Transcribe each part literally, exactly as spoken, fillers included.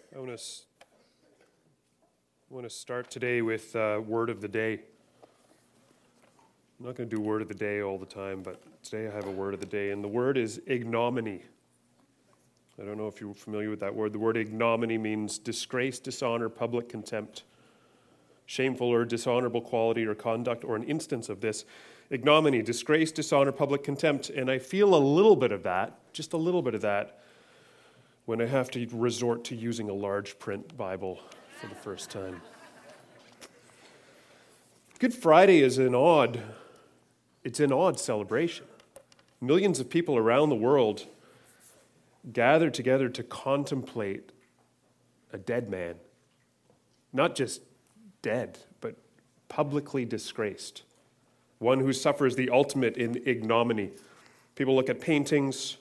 I want to I want to start today with uh, word of the day. I'm not going to do word of the day all the time, but today I have a word of the day, and the word is ignominy. I don't know if you're familiar with that word. The word ignominy means disgrace, dishonor, public contempt, shameful or dishonorable quality or conduct, or an instance of this. Ignominy, disgrace, dishonor, public contempt, and I feel a little bit of that, just a little bit of that, when I have to resort to using a large print Bible for the first time. Good Friday is an odd, it's an odd celebration. Millions of people around the world gather together to contemplate a dead man. Not just dead, but publicly disgraced. One who suffers the ultimate in ignominy. People look at paintings,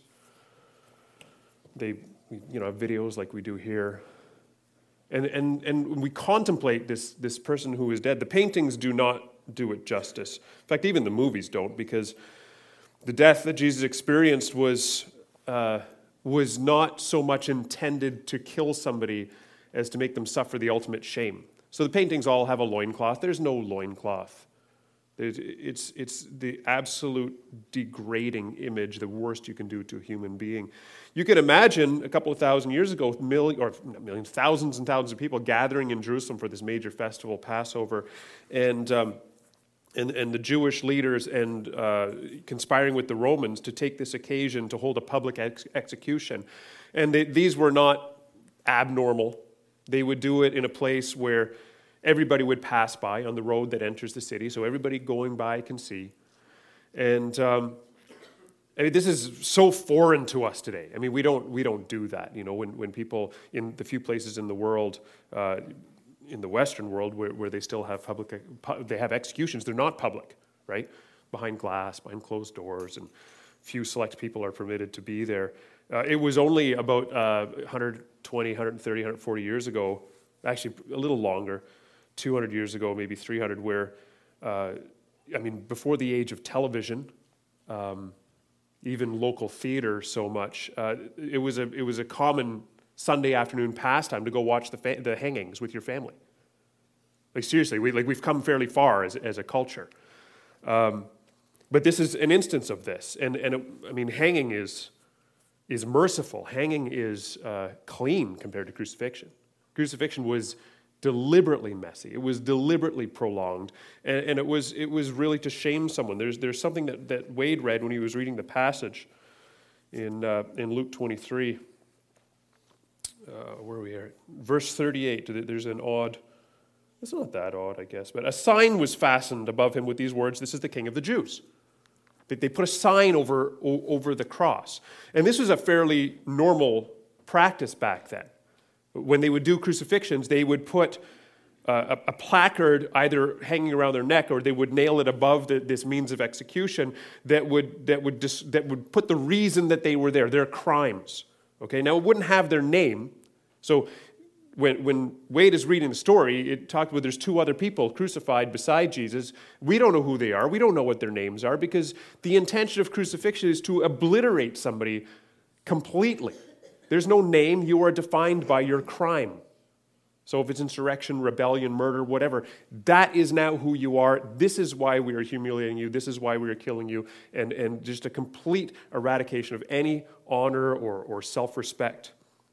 they you know, have videos like we do here. And and and we contemplate this, this person who is dead. The paintings do not do it justice. In fact, even the movies don't, because the death that Jesus experienced was uh, was not so much intended to kill somebody as to make them suffer the ultimate shame. So the paintings all have a loincloth. There's no loincloth. It's, it's the absolute degrading image, the worst you can do to a human being. You can imagine a couple of thousand years ago, million, or not millions, thousands and thousands of people gathering in Jerusalem for this major festival, Passover, and um, and, and the Jewish leaders and uh, conspiring with the Romans to take this occasion to hold a public ex- execution. And they, these were not abnormal. They would do it in a place where everybody would pass by on the road that enters the city, so everybody going by can see. And um, I mean, this is so foreign to us today. I mean, we don't we don't do that. You know, when when people in the few places in the world, uh, in the Western world, where, where they still have public, they have executions. They're not public, right? Behind glass, behind closed doors, and few select people are permitted to be there. Uh, it was only about uh, one hundred twenty, one hundred thirty, one hundred forty years ago, actually a little longer, two hundred years ago, maybe three hundred, where, uh, I mean, before the age of television, um, even local theater so much, uh, it was a it was a common Sunday afternoon pastime to go watch the fa- the hangings with your family. Like seriously, we like we've come fairly far as as a culture, um, but this is an instance of this, and and it, I mean, hanging is is merciful. Hanging is uh, clean compared to crucifixion. Crucifixion was deliberately messy. It was deliberately prolonged, and, and it was it was really to shame someone. There's there's something that, that Wade read when he was reading the passage in uh, in Luke twenty-three. Uh, where are we at? Verse thirty-eight. There's an odd. It's not that odd, I guess, but a sign was fastened above him with these words: "This is the King of the Jews." They, they put a sign over o- over the cross, and this was a fairly normal practice back then. When they would do crucifixions, they would put uh, a, a placard either hanging around their neck, or they would nail it above the, this means of execution that would that would dis, that would put the reason that they were there, their crimes. Okay, now it wouldn't have their name. So when when Wade is reading the story, it talked about there's two other people crucified beside Jesus. We don't know who they are. We don't know what their names are, because the intention of crucifixion is to obliterate somebody completely. There's no name. You are defined by your crime. So if it's insurrection, rebellion, murder, whatever, that is now who you are. This is why we are humiliating you. This is why we are killing you. And, and just a complete eradication of any honor or, or self-respect.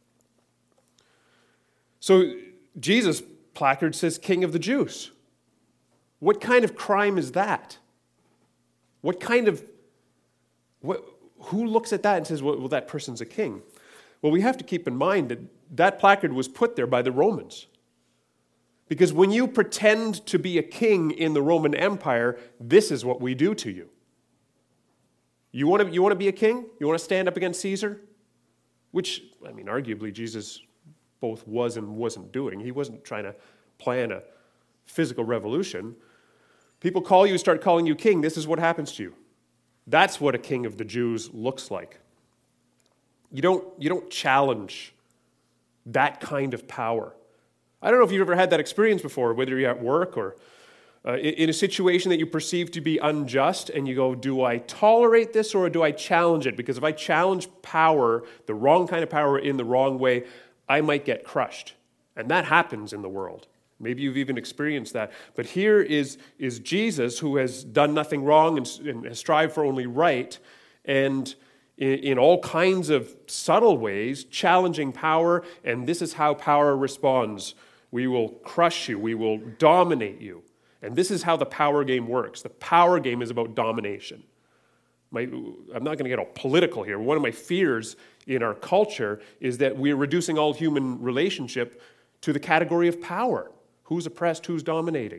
So Jesus' placard says King of the Jews. What kind of crime is that? What kind of, what, who looks at that and says, well, well that person's a king? Well, we have to keep in mind that that placard was put there by the Romans. Because when you pretend to be a king in the Roman Empire, this is what we do to you. You want to, you want to be a king? You want to stand up against Caesar? Which, I mean, arguably Jesus both was and wasn't doing. He wasn't trying to plan a physical revolution. People call you, start calling you king. This is what happens to you. That's what a king of the Jews looks like. You don't, you don't challenge that kind of power. I don't know if you've ever had that experience before, whether you're at work or uh, in a situation that you perceive to be unjust, and you go, do I tolerate this or do I challenge it? Because if I challenge power, the wrong kind of power in the wrong way, I might get crushed. And that happens in the world. Maybe you've even experienced that. But here is, is Jesus, who has done nothing wrong and, and has strived for only right, and in, in all kinds of subtle ways, challenging power, and this is how power responds. We will crush you. We will dominate you. And this is how the power game works. The power game is about domination. My, I'm not going to get all political here. One of my fears in our culture is that we're reducing all human relationship to the category of power. Who's oppressed, who's dominating.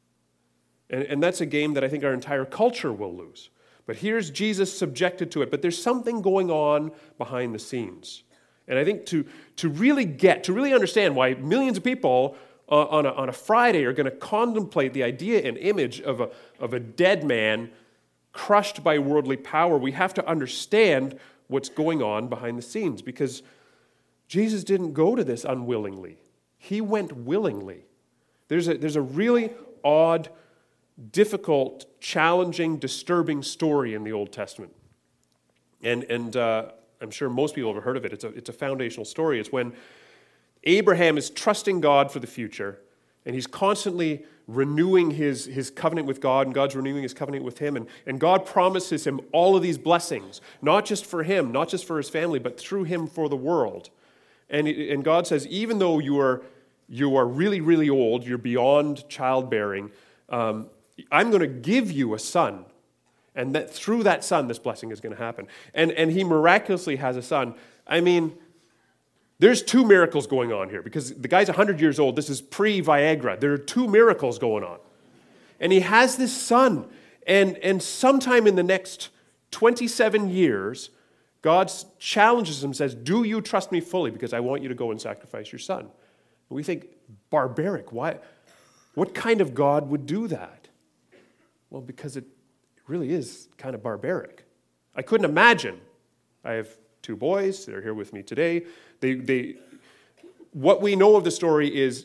And, and that's a game that I think our entire culture will lose. But here's Jesus subjected to it. But there's something going on behind the scenes. And I think to, to really get, to really understand why millions of people uh, on, a, on a Friday are going to contemplate the idea and image of a, of a dead man crushed by worldly power, we have to understand what's going on behind the scenes. Because Jesus didn't go to this unwillingly. He went willingly. There's a, there's a really odd, difficult, challenging, disturbing story in the Old Testament. And, and uh, I'm sure most people have heard of it. It's a, it's a foundational story. It's when Abraham is trusting God for the future, and he's constantly renewing his, his covenant with God, and God's renewing his covenant with him. And, and God promises him all of these blessings, not just for him, not just for his family, but through him for the world. And, and God says, even though you are you are really, really old, you're beyond childbearing, um, I'm going to give you a son. And that through that son, this blessing is going to happen. And, and he miraculously has a son. I mean, there's two miracles going on here, because the guy's one hundred years old. This is pre-Viagra. There are two miracles going on. And he has this son. And, and sometime in the next twenty-seven years, God challenges him and says, do you trust me fully? Because I want you to go and sacrifice your son. And we think, barbaric. Why? What kind of God would do that? Well, because it really is kind of barbaric. I couldn't imagine. I have two boys. They're here with me today. They, they, what we know of the story is,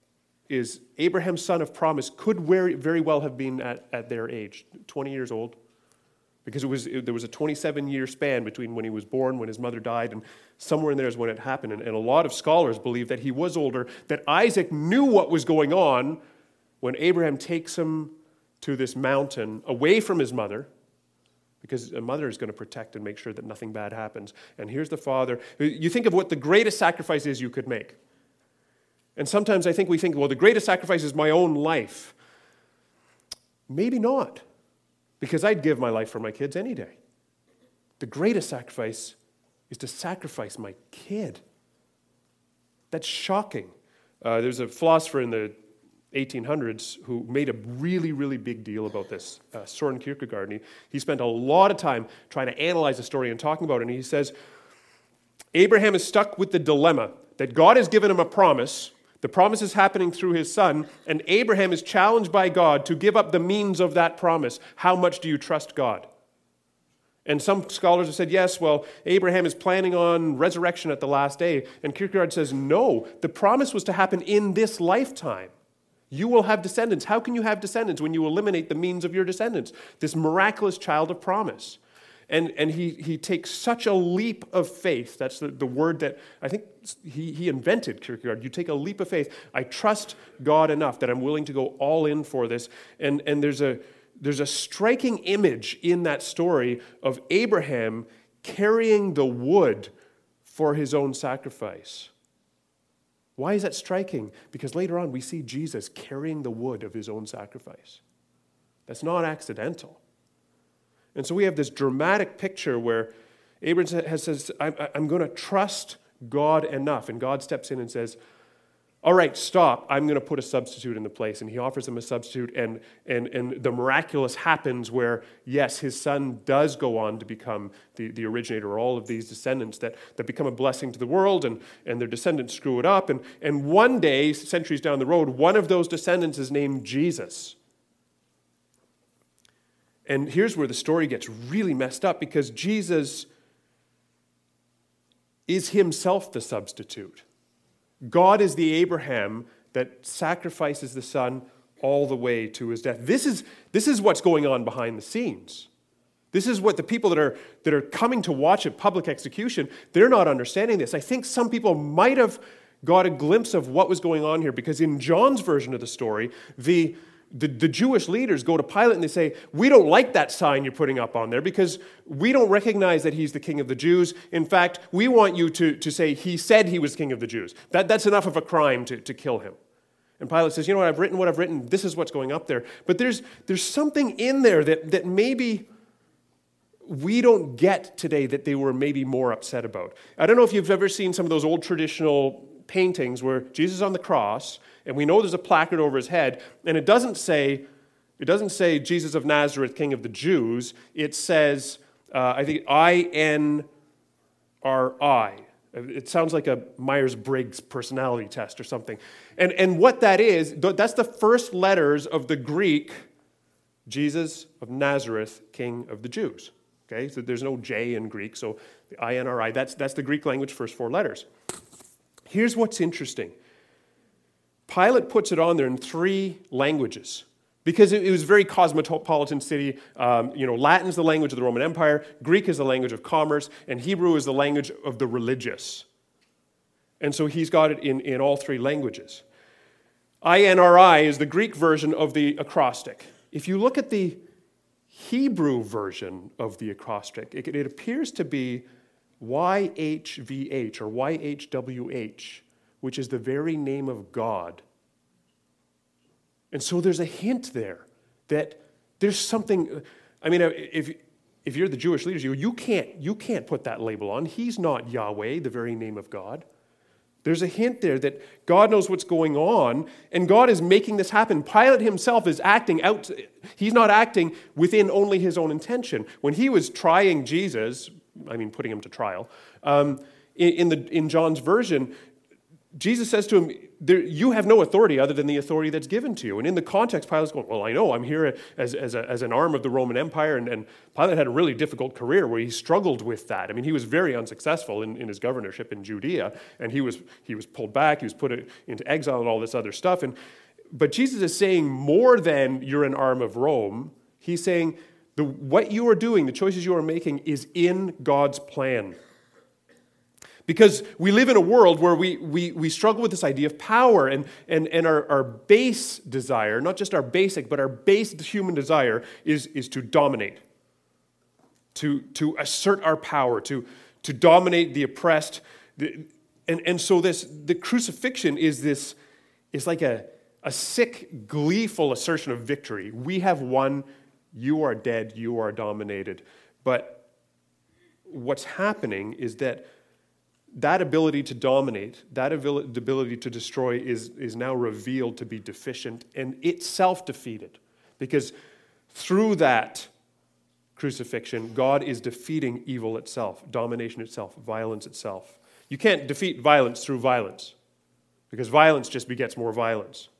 is Abraham's son of promise could very, very well have been at, at their age, twenty years old. Because it was it, there was a twenty-seven-year span between when he was born, when his mother died, and somewhere in there is when it happened. And, and a lot of scholars believe that he was older, that Isaac knew what was going on when Abraham takes him to this mountain away from his mother, because a mother is going to protect and make sure that nothing bad happens. And here's the father. You think of what the greatest sacrifice is you could make. And sometimes I think we think, well, the greatest sacrifice is my own life. Maybe not. Because I'd give my life for my kids any day. The greatest sacrifice is to sacrifice my kid. That's shocking. Uh, there's a philosopher in the eighteen hundreds who made a really, really big deal about this, uh, Soren Kierkegaard. And he, he spent a lot of time trying to analyze the story and talking about it. And he says, Abraham is stuck with the dilemma that God has given him a promise. The promise is happening through his son, and Abraham is challenged by God to give up the means of that promise. How much do you trust God? And some scholars have said, yes, well, Abraham is planning on resurrection at the last day. And Kierkegaard says, no, the promise was to happen in this lifetime. You will have descendants. How can you have descendants when you eliminate the means of your descendants? This miraculous child of promise. And, and he, he takes such a leap of faith. That's the, the word that I think he, he invented, Kierkegaard. You take a leap of faith. I trust God enough that I'm willing to go all in for this. And, and there's a, there's a striking image in that story of Abraham carrying the wood for his own sacrifice. Why is that striking? Because later on we see Jesus carrying the wood of his own sacrifice. That's not accidental. And so we have this dramatic picture where Abraham has says, I'm, I'm going to trust God enough. And God steps in and says, all right, stop. I'm going to put a substitute in the place. And he offers him a substitute. And, and, and the miraculous happens where, yes, his son does go on to become the, the originator of all of these descendants that, that become a blessing to the world. And, and their descendants screw it up. And, and one day, centuries down the road, one of those descendants is named Jesus. And here's where the story gets really messed up, because Jesus is himself the substitute. God is the Abraham that sacrifices the son all the way to his death. This is, this is what's going on behind the scenes. This is what the people that are, that are coming to watch a public execution, they're not understanding this. I think some people might have got a glimpse of what was going on here, because in John's version of the story, the, the, the Jewish leaders go to Pilate and they say, we don't like that sign you're putting up on there because we don't recognize that he's the king of the Jews. In fact, we want you to, to say he said he was king of the Jews. That, that's enough of a crime to, to kill him. And Pilate says, you know what, I've written what I've written. This is what's going up there. But there's, there's something in there that, that maybe we don't get today that they were maybe more upset about. I don't know if you've ever seen some of those old traditional paintings where Jesus is on the cross, and we know there's a placard over his head, and it doesn't say, it doesn't say Jesus of Nazareth, King of the Jews. It says, uh, I think, I N R I. It sounds like a Myers-Briggs personality test or something. And, and what that is, that's the first letters of the Greek, Jesus of Nazareth, King of the Jews. Okay, so there's no J in Greek, so the I N R I, that's, that's the Greek language first four letters. Here's what's interesting. Pilate puts it on there in three languages because it, it was a very cosmopolitan city. Um, you know, Latin is the language of the Roman Empire, Greek is the language of commerce, and Hebrew is the language of the religious. And so he's got it in, in all three languages. I N R I is the Greek version of the acrostic. If you look at the Hebrew version of the acrostic, it, it appears to be Y H V H or Y H W H, which is the very name of God. And so there's a hint there that there's something. I mean, if if you're the Jewish leaders, you you can't you can't put that label on. He's not Yahweh, the very name of God. There's a hint there that God knows what's going on, and God is making this happen. Pilate himself is acting out. He's not acting within only his own intention. When he was trying Jesus, I mean, putting him to trial, um, in, in, the, in John's version, Jesus says to him, there, you have no authority other than the authority that's given to you. And in the context, Pilate's going, well, I know, I'm here as, as, a, as an arm of the Roman Empire, and, and Pilate had a really difficult career where he struggled with that. I mean, he was very unsuccessful in, in his governorship in Judea, and he was, he was pulled back, he was put into exile and all this other stuff. And, but Jesus is saying more than you're an arm of Rome. He's saying the, what you are doing, the choices you are making, is in God's plan. Because we live in a world where we, we, we struggle with this idea of power, and, and, and our, our base desire, not just our basic, but our base human desire is, is to dominate, to, to assert our power, to, to dominate the oppressed. And, and so this the crucifixion is this is like a, a sick, gleeful assertion of victory. We have won, you are dead, you are dominated. But what's happening is that that ability to dominate, that ability to destroy is, is now revealed to be deficient and itself defeated. Because through that crucifixion, God is defeating evil itself, domination itself, violence itself. You can't defeat violence through violence, because violence just begets more violence.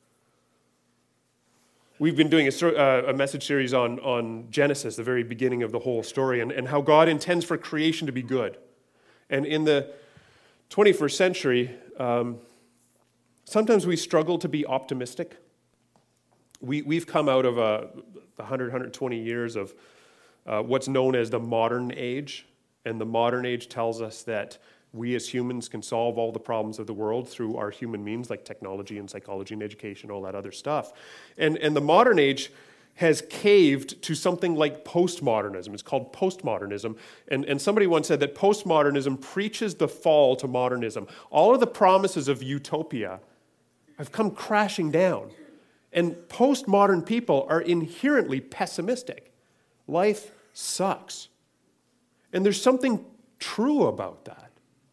We've been doing a, uh, a message series on, on Genesis, the very beginning of the whole story, and, and how God intends for creation to be good. And in the twenty-first century, um, sometimes we struggle to be optimistic. We, we've come out of a, one hundred, one hundred twenty years of uh, what's known as the modern age. And the modern age tells us that we as humans can solve all the problems of the world through our human means, like technology and psychology and education, all that other stuff. And, and the modern age has caved to something like postmodernism. It's called postmodernism. And, and somebody once said that postmodernism preaches the fall to modernism. All of the promises of utopia have come crashing down. And postmodern people are inherently pessimistic. Life sucks. And there's something true about that.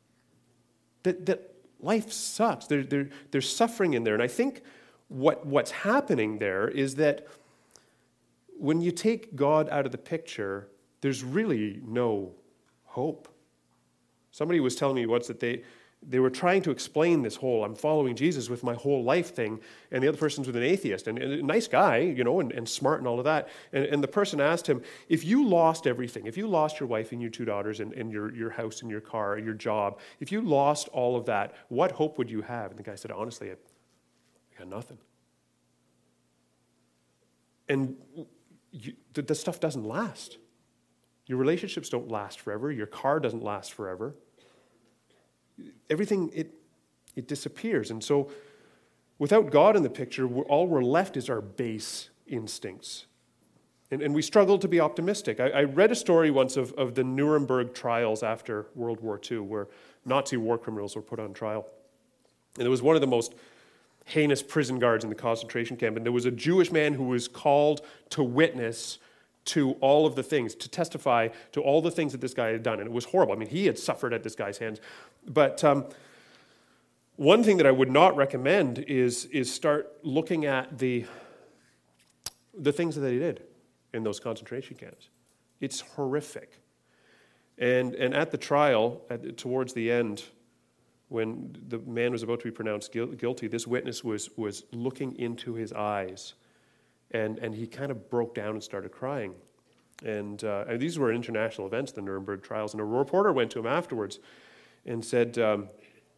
That, that life sucks. There, there, there's suffering in there. And I think what, what's happening there is that when you take God out of the picture, there's really no hope. Somebody was telling me once that they, they were trying to explain this whole, I'm following Jesus with my whole life thing, and the other person's with an atheist, and, and a nice guy, you know, and, and smart and all of that. And, and the person asked him, if you lost everything, if you lost your wife and your two daughters and, and your, your house and your car, your job, if you lost all of that, what hope would you have? And the guy said, honestly, I, I got nothing. And You, the, the stuff doesn't last. Your relationships don't last forever. Your car doesn't last forever. Everything, it, it disappears. And so without God in the picture, we're, all we're left is our base instincts. And, and we struggle to be optimistic. I, I read a story once of, of the Nuremberg trials after World War Two, where Nazi war criminals were put on trial. And it was one of the most heinous prison guards in the concentration camp. And there was a Jewish man who was called to witness to all of the things, to testify to all the things that this guy had done. And it was horrible. I mean, he had suffered at this guy's hands. But um, one thing that I would not recommend is, is start looking at the, the things that he did in those concentration camps. It's horrific. And, and at the trial, at, towards the end, when the man was about to be pronounced guilty, this witness was, was looking into his eyes. And, and he kind of broke down and started crying. And, uh, and these were international events, the Nuremberg trials. And a reporter went to him afterwards and said, um,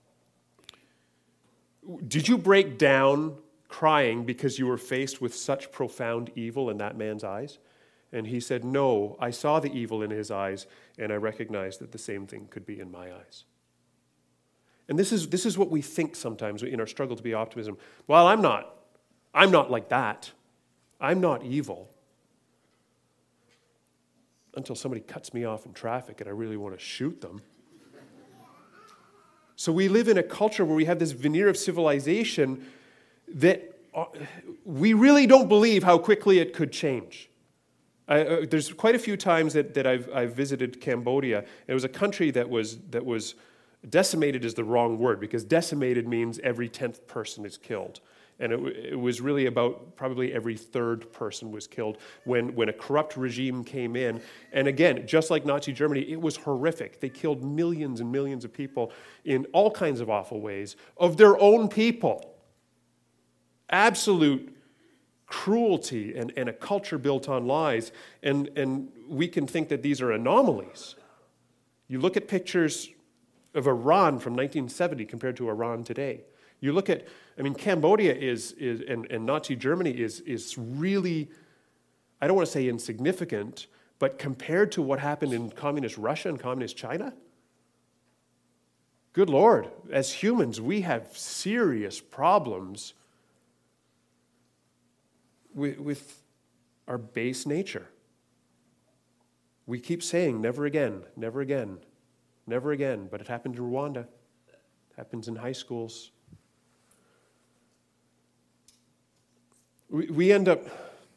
did you break down crying because you were faced with such profound evil in that man's eyes? And he said, no, I saw the evil in his eyes, and I recognized that the same thing could be in my eyes. And this is, this is what we think sometimes in our struggle to be optimism. Well, I'm not. I'm not like that. I'm not evil. Until somebody cuts me off in traffic and I really want to shoot them. So we live in a culture where we have this veneer of civilization that we really don't believe how quickly it could change. I, uh, there's quite a few times that, that I've, I've visited Cambodia. It was a country that was, that was decimated is the wrong word, because decimated means every tenth person is killed. And it, it was really about probably every third person was killed when, when a corrupt regime came in. And again, just like Nazi Germany, it was horrific. They killed millions and millions of people in all kinds of awful ways, of their own people. Absolute cruelty and, and a culture built on lies. And, and we can think that these are anomalies. You look at pictures of Iran from nineteen seventy compared to Iran today. You look at, I mean, Cambodia is, is and, and Nazi Germany is, is really, I don't want to say insignificant, but compared to what happened in communist Russia and communist China, good Lord, as humans, we have serious problems with, with our base nature. We keep saying, never again, never again, never again, but it happened in Rwanda. It happens in high schools. We, we end up,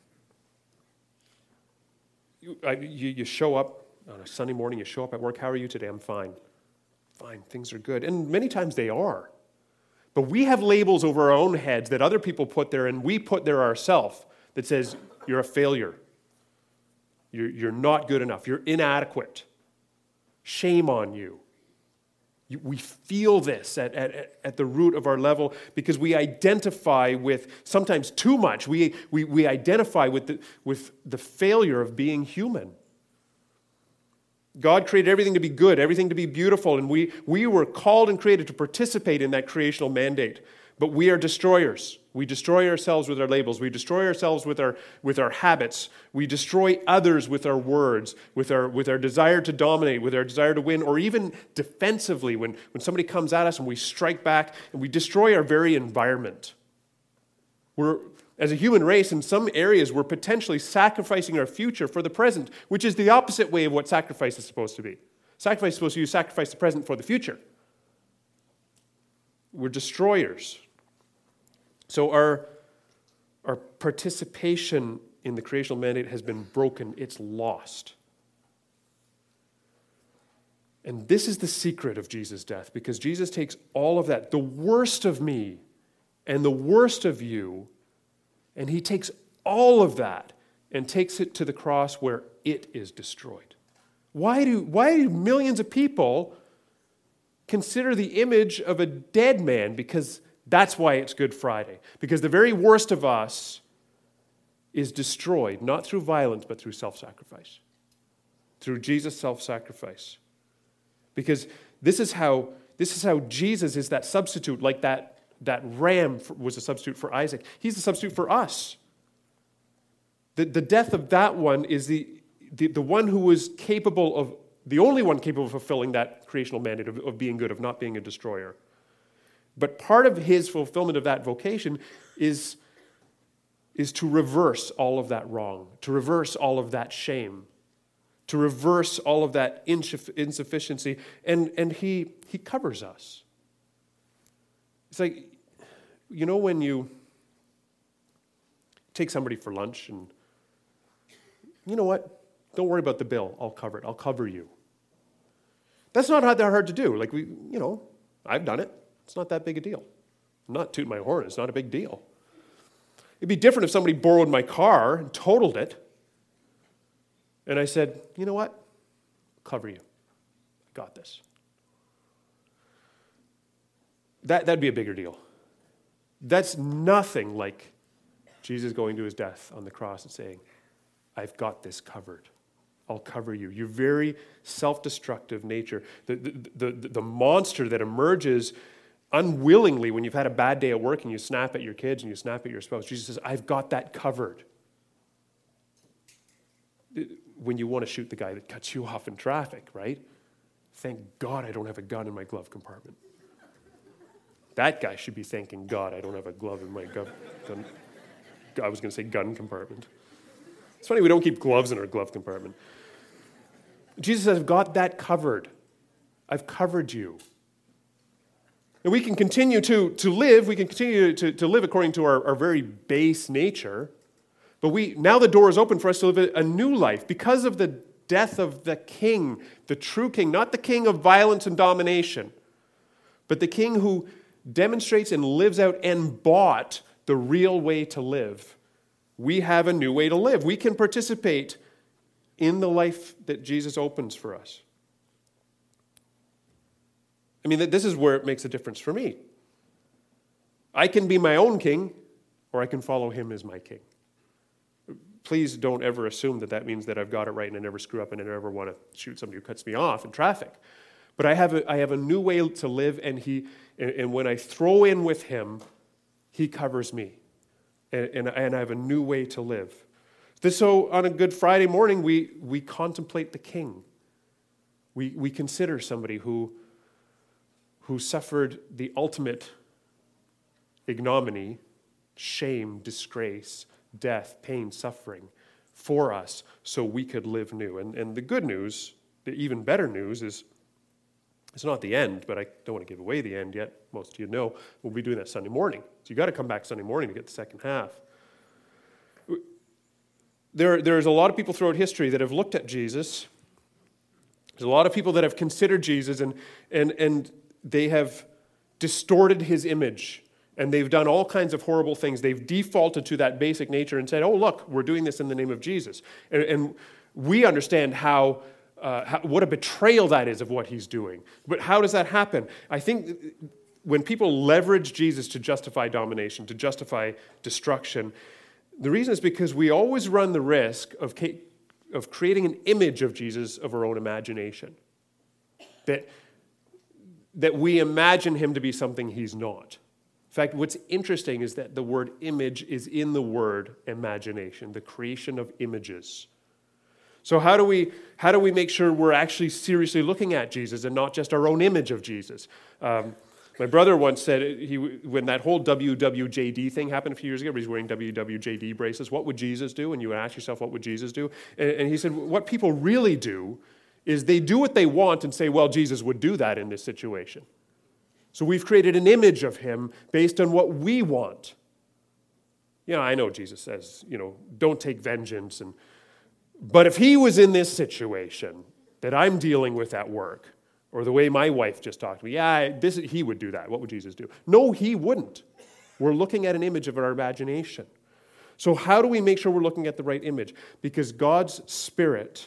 you, I, you, you show up on a Sunday morning, you show up at work, how are you today? I'm fine. Fine, things are good. And many times they are. But we have labels over our own heads that other people put there, and we put there ourselves, that says, you're a failure. You're, you're not good enough. You're inadequate. Shame on you. We feel this at, at, at the root of our level because we identify with, sometimes too much, we, we, we identify with the, with the failure of being human. God created everything to be good, everything to be beautiful, and we, we were called and created to participate in that creational mandate. But we are destroyers. We destroy ourselves with our labels. We destroy ourselves with our, with our habits. We destroy others with our words, with our, with our desire to dominate, with our desire to win, or even defensively when, when somebody comes at us and we strike back and we destroy our very environment. We're, as a human race, in some areas, we're potentially sacrificing our future for the present, which is the opposite way of what sacrifice is supposed to be. Sacrifice is supposed to be you sacrifice the present for the future. We're destroyers. So our, our participation in the creational mandate has been broken. It's lost. And this is the secret of Jesus' death, because Jesus takes all of that, the worst of me and the worst of you, and he takes all of that and takes it to the cross where it is destroyed. Why do, why do millions of people consider the image of a dead man? Because that's why it's Good Friday. Because the very worst of us is destroyed, not through violence, but through self-sacrifice. Through Jesus' self-sacrifice. Because this is how, this is how Jesus is that substitute, like that, that ram was a substitute for Isaac. He's a substitute for us. The, the death of that one is the, the, the one who was capable of, the only one capable of fulfilling that creational mandate of, of being good, of not being a destroyer. But part of his fulfillment of that vocation is, is to reverse all of that wrong, to reverse all of that shame, to reverse all of that insufficiency, and, and he, he covers us. It's like, you know when you take somebody for lunch and, you know what, don't worry about the bill, I'll cover it, I'll cover you. That's not that hard to do. Like, we, you know, I've done it. It's not that big a deal. I'm not tooting my horn, it's not a big deal. It'd be different if somebody borrowed my car and totaled it, and I said, you know what, I'll cover you. I got this. That, that'd be a bigger deal. That's nothing like Jesus going to his death on the cross and saying, I've got this covered. I'll cover you. Your very self-destructive nature, the, the, the, the monster that emerges unwillingly when you've had a bad day at work and you snap at your kids and you snap at your spouse. Jesus says, I've got that covered. When you want to shoot the guy that cuts you off in traffic, right? Thank God I don't have a gun in my glove compartment. That guy should be thanking God I don't have a glove in my gun. gun I was going to say gun compartment. It's funny we don't keep gloves in our glove compartment. Jesus says, I've got that covered. I've covered you. And we can continue to, to live, we can continue to, to live according to our, our very base nature, but we now the door is open for us to live a, a new life because of the death of the king, the true king, not the king of violence and domination, but the king who demonstrates and lives out and bought the real way to live. We have a new way to live. We can participate in the life that Jesus opens for us. I mean, this is where it makes a difference for me. I can be my own king, or I can follow him as my king. Please don't ever assume that that means that I've got it right and I never screw up and I never want to shoot somebody who cuts me off in traffic. But I have a, I have a new way to live, and he and, and when I throw in with him, he covers me. And, and, and I have a new way to live. This, so on a Good Friday morning, we, we contemplate the king. We, we consider somebody who, who suffered the ultimate ignominy, shame, disgrace, death, pain, suffering for us so we could live new. And, and the good news, the even better news is it's not the end, but I don't want to give away the end yet. Most of you know we'll be doing that Sunday morning. So you got to come back Sunday morning to get the second half. There, there's a lot of people throughout history that have looked at Jesus. There's a lot of people that have considered Jesus, and, and, and they have distorted his image. And they've done all kinds of horrible things. They've defaulted to that basic nature and said, oh, look, we're doing this in the name of Jesus. And, and we understand how, uh, how, what a betrayal that is of what he's doing. But how does that happen? I think when people leverage Jesus to justify domination, to justify destruction, the reason is because we always run the risk of, of creating an image of Jesus of our own imagination. That, that we imagine him to be something he's not. In fact, what's interesting is that the word image is in the word imagination, the creation of images. So how do we how do we make sure we're actually seriously looking at Jesus and not just our own image of Jesus? Um, my brother once said, he, when that whole W W J D thing happened a few years ago, he's wearing W W J D bracelets, what would Jesus do? And you would ask yourself, what would Jesus do? And, and he said, what people really do is they do what they want and say, well, Jesus would do that in this situation. So we've created an image of him based on what we want. You know, I know Jesus says, you know, don't take vengeance. And but if he was in this situation that I'm dealing with at work, or the way my wife just talked to me, yeah, this, he would do that. What would Jesus do? No, he wouldn't. We're looking at an image of our imagination. So how do we make sure we're looking at the right image? Because God's Spirit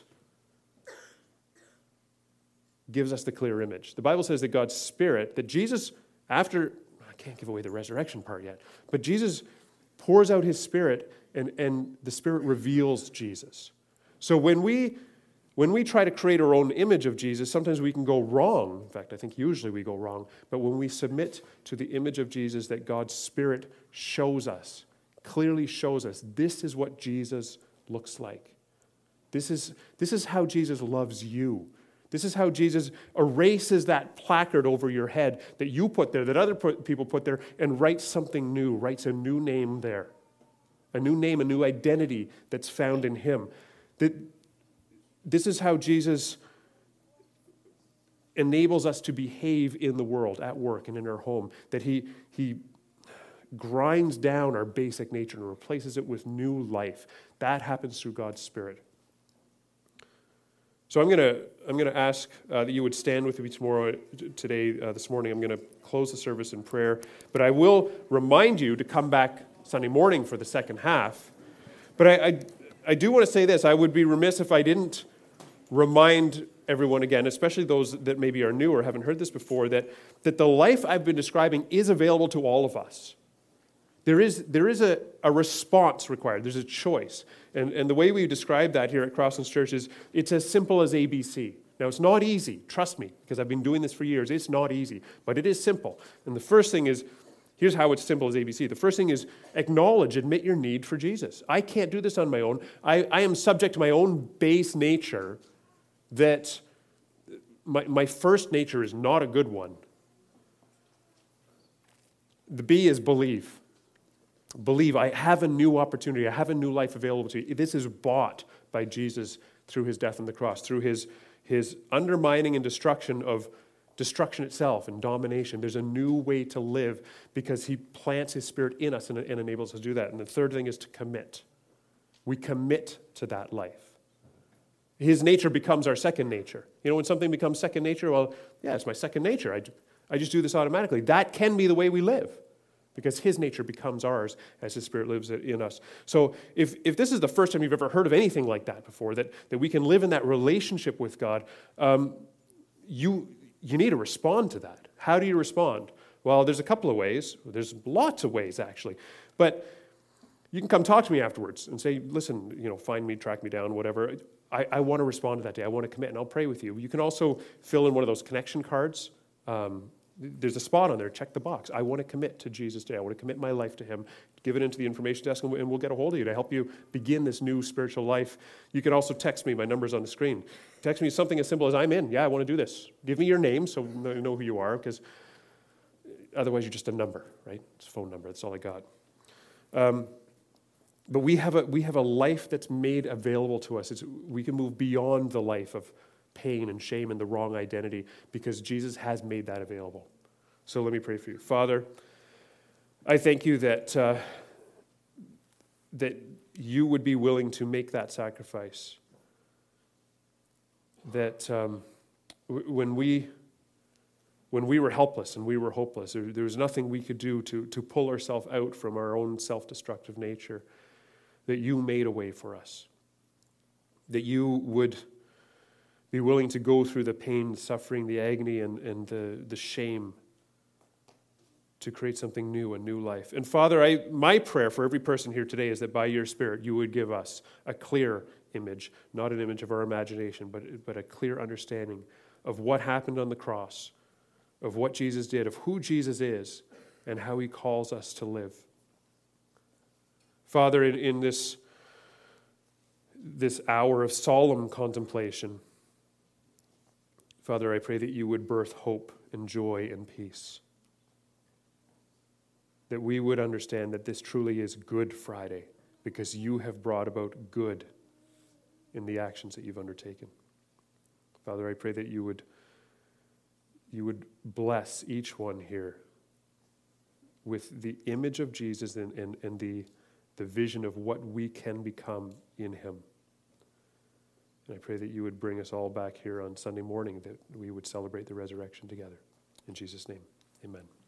gives us the clear image. The Bible says that God's Spirit, that Jesus, after, I can't give away the resurrection part yet, but Jesus pours out his Spirit, and, and the Spirit reveals Jesus. So when we, when we try to create our own image of Jesus, sometimes we can go wrong. In fact, I think usually we go wrong. But when we submit to the image of Jesus that God's Spirit shows us, clearly shows us, this is what Jesus looks like. This is, this is how Jesus loves you. This is how Jesus erases that placard over your head that you put there, that other put, people put there, and writes something new, writes a new name there. A new name, a new identity that's found in him. That this is how Jesus enables us to behave in the world, at work and in our home. That he, he grinds down our basic nature and replaces it with new life. That happens through God's Spirit. So I'm going to I'm going to ask uh, that you would stand with me tomorrow, today, uh, this morning. I'm going to close the service in prayer. But I will remind you to come back Sunday morning for the second half. But I, I, I do want to say this. I would be remiss if I didn't remind everyone again, especially those that maybe are new or haven't heard this before, that, that the life I've been describing is available to all of us. There is, there is a, a response required. There's a choice. And, and the way we describe that here at Crosslands Church is it's as simple as A B C. Now, it's not easy. Trust me, because I've been doing this for years. It's not easy, but it is simple. And the first thing is, here's how it's simple as A B C. The first thing is acknowledge, admit your need for Jesus. I can't do this on my own. I, I am subject to my own base nature that my, my first nature is not a good one. The B is believe. Believe, I have a new opportunity. I have a new life available to you. This is bought by Jesus through his death on the cross, through his, his undermining and destruction of destruction itself and domination. There's a new way to live because he plants his Spirit in us and, and enables us to do that. And the third thing is to commit. We commit to that life. His nature becomes our second nature. You know, when something becomes second nature, well, yeah, it's my second nature. I, I just do this automatically. That can be the way we live, because his nature becomes ours as his Spirit lives in us. So if, if this is the first time you've ever heard of anything like that before, that, that we can live in that relationship with God, um, you, you need to respond to that. How do you respond? Well, there's a couple of ways. There's lots of ways, actually. But you can come talk to me afterwards and say, listen, you know, find me, track me down, whatever. I, I want to respond to that day. I want to commit, and I'll pray with you. You can also fill in one of those connection cards. Um, There's a spot on there. Check the box. I want to commit to Jesus today. I want to commit my life to him. Give it into the information desk, and we'll get a hold of you to help you begin this new spiritual life. You can also text me. My number's on the screen. Text me something as simple as, I'm in. Yeah, I want to do this. Give me your name so I know who you are, because otherwise you're just a number, right? It's a phone number. That's all I got. Um, but we have a we have a life that's made available to us. It's, we can move beyond the life of pain and shame and the wrong identity because Jesus has made that available. So let me pray for you. Father, I thank you that uh, that you would be willing to make that sacrifice. That um, w- when we when we were helpless and we were hopeless, there, there was nothing we could do to, to pull ourselves out from our own self-destructive nature, that you made a way for us. That you would be willing to go through the pain, the suffering, the agony, and, and the, the shame to create something new, a new life. And Father, I, my prayer for every person here today is that by your Spirit you would give us a clear image, not an image of our imagination, but, but a clear understanding of what happened on the cross, of what Jesus did, of who Jesus is, and how he calls us to live. Father, in, in this, this hour of solemn contemplation, Father, I pray that you would birth hope and joy and peace. That we would understand that this truly is Good Friday because you have brought about good in the actions that you've undertaken. Father, I pray that you would, you would bless each one here with the image of Jesus and, and, and the, the vision of what we can become in him. And I pray that you would bring us all back here on Sunday morning, that we would celebrate the resurrection together. In Jesus' name, amen.